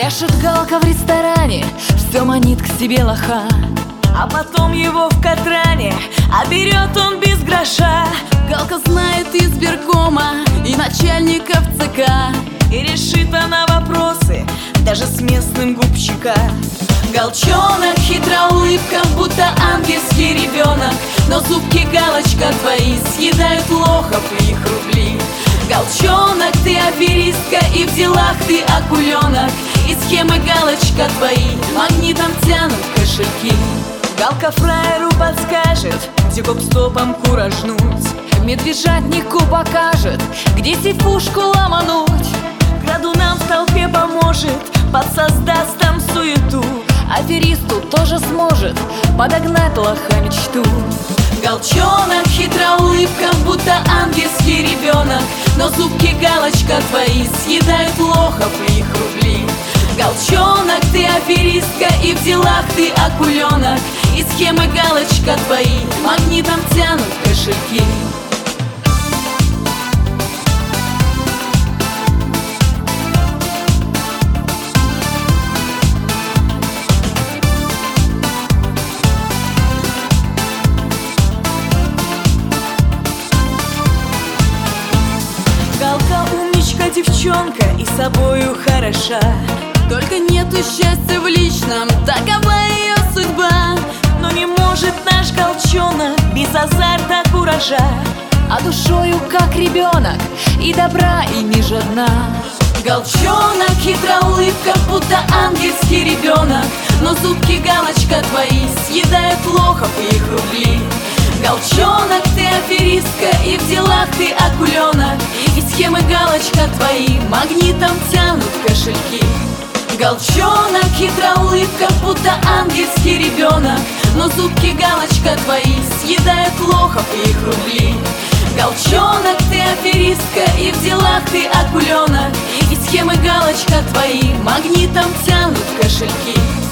Чешет галка в ресторане, все манит к себе лоха, а потом его в Катране, а берет он без гроша. Галка знает избиркома и начальников ЦК, и решит она вопросы даже с местным губщика. Галчонок, хитрая улыбка, будто ангельский ребенок, но зубки галочка твои съедают лохов и их рубли. Галчонок, ты аферистка, и в делах ты акуленок, и схемы галочка твои магнитом тянут кошельки. Галка фраеру подскажет, где гоп-стопом куражнуть, медвежатнику покажет, где сифушку ломануть. Крадунам в толпе поможет, подсоздаст там суету, аферисту тоже сможет подогнать лоха мечту. Галчонок, хитрая улыбка, будто ангельский ребенок, но зубки галочка твои съедают лохов и их рубли. Галчонок, ты аферистка, и в делах ты акуленок, и схемы галочка твои магнитом тянут кошельки. Галка умничка девчонка и собою хороша, только нету счастья в личном, такова ее судьба. Но не может наш галчонок без азарта куража, а душою как ребенок, и добра и не жадна. Галчонок, хитрая улыбка, будто ангельский ребенок, но зубки галочка твои съедают лохов и их рубли. Галчонок, ты аферистка, и в делах ты акуленок, и схемы галочка твои магнитом тянут кошельки. Галчонок, хитрая улыбка, будто ангельский ребенок, но зубки галочка твои съедают лохов и их рубли. Галчонок, ты аферистка, и в делах ты акуленок, и схемы галочка твои магнитом тянут кошельки.